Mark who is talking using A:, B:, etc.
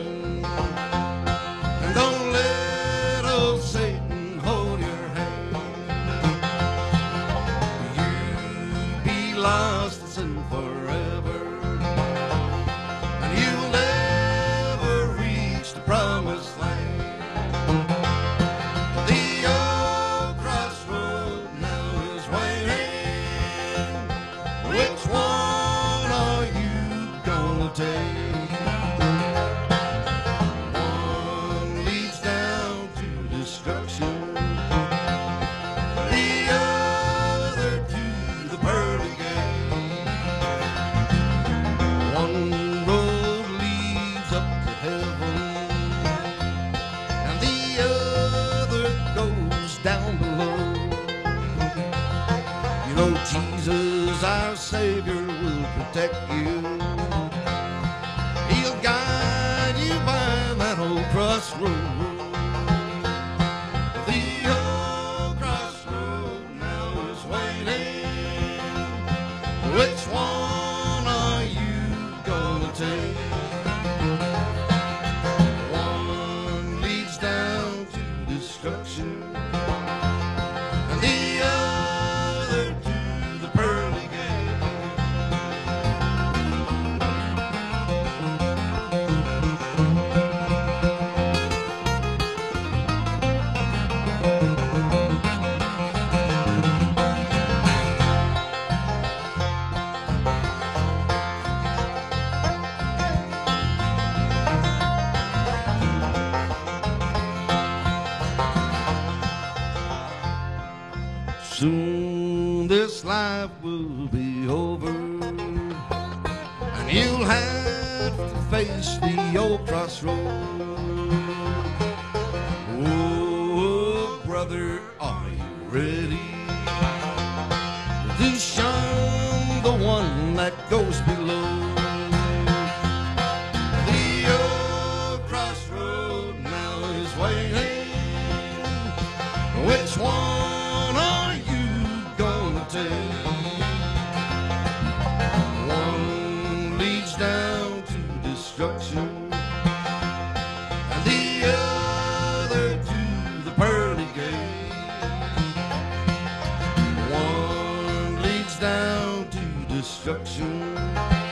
A: And don't let old Satan hold your hand. You'll be lost in sin forever, and you'll never reach the promised land. The old crossroad now is waiting. Which one are you gonna take? One leads down to destruction, the other to the pearly gate. One road leads up to heaven, and the other goes down below. You know Jesus, our Savior, will protect you. He'll guide you by that old crossroad. The old crossroad now is waiting. Which one are you gonna take? One leads down to destruction, and the other to the pearly gate. Soon this life will be over, and you'll have to face the old crossroad. Oh, brother, are you ready to shun the one that goes below? The old crossroad now is waiting. Which one are you gonna take? One leads down to destruction, and the other to the pearly gate. One leads down to destruction,